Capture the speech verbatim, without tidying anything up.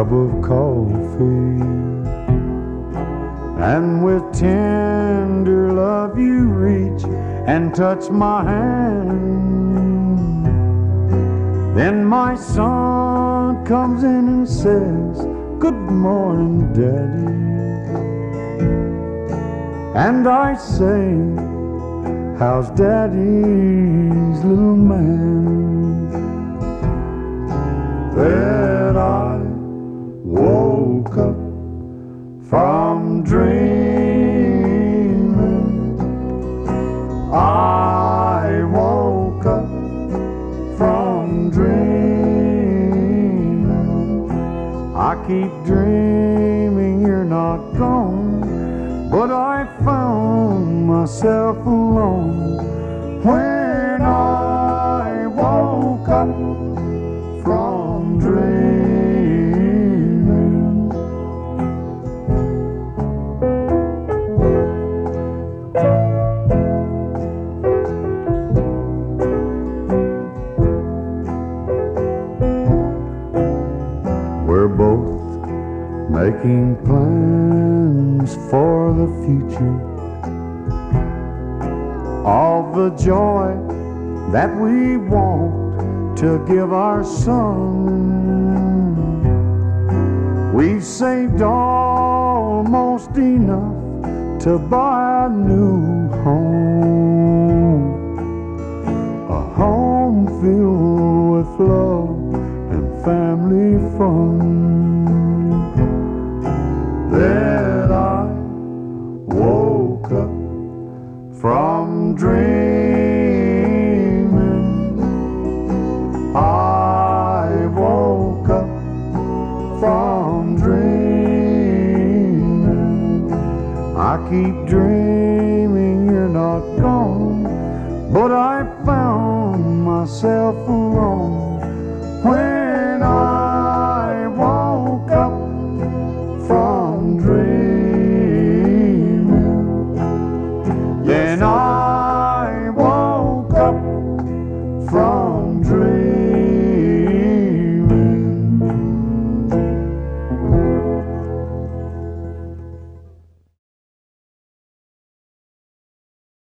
cup of coffee, and with tender love you reach and touch my hand. Then my son comes in and says, "Good morning, Daddy." And I say, "How's Daddy's little man?" Then I woke up from dreaming. I woke up from dreaming. I keep dreaming you're not gone, but I found myself alone when I woke up from dreaming. We're both making plans for the future, all the joy that we want to give our son. We've saved almost enough to buy a new home, a home filled with love and family fun. Then I woke up from dreaming. I woke up from dreaming. I keep dreaming you're not gone, but I found myself